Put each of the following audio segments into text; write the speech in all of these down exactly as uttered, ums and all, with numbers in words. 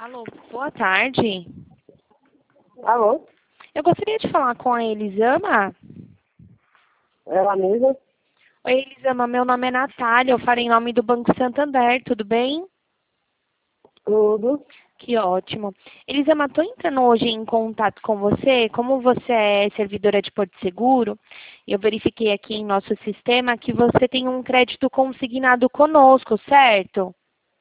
Alô, boa tarde. Alô? Eu gostaria de falar com a Elisama. Ela mesma? Oi, Elisama, meu nome é Natália, eu falo em nome do Banco Santander, tudo bem? Tudo. Que ótimo. Elisama, estou entrando hoje em contato com você. Como você é servidora de Porto Seguro, eu verifiquei aqui em nosso sistema que você tem um crédito consignado conosco, certo?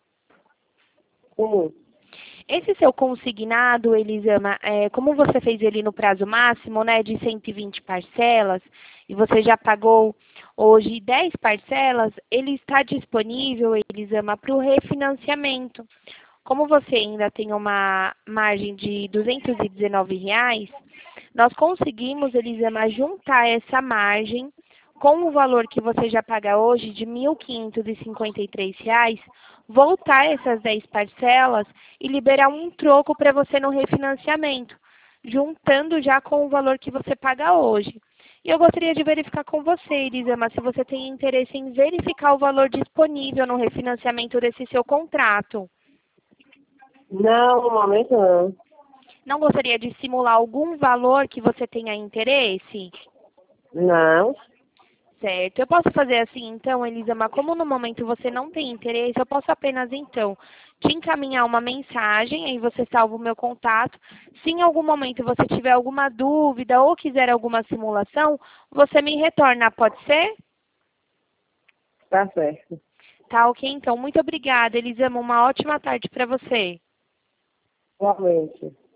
Sim. Esse seu consignado, Elisama, é, como você fez ele no prazo máximo, né, de cento e vinte parcelas, e você já pagou hoje dez parcelas, ele está disponível, Elisama, para o refinanciamento. Como você ainda tem uma margem de duzentos e dezenove reais, nós conseguimos, Elisama, juntar essa margem com o valor que você já paga hoje de mil quinhentos e cinquenta e três reais, voltar essas dez parcelas e liberar um troco para você no refinanciamento, juntando já com o valor que você paga hoje. E eu gostaria de verificar com você, Elisama, se você tem interesse em verificar o valor disponível no refinanciamento desse seu contrato. Não, no momento não. Não gostaria de simular algum valor que você tenha interesse? Não. Certo. Eu posso fazer assim, então, Elisama, como no momento você não tem interesse, eu posso apenas, então, te encaminhar uma mensagem, aí você salva o meu contato. Se em algum momento você tiver alguma dúvida ou quiser alguma simulação, você me retorna, pode ser? Tá certo. Tá, ok, então. Muito obrigada, Elisama. Uma ótima tarde para você. Igualmente.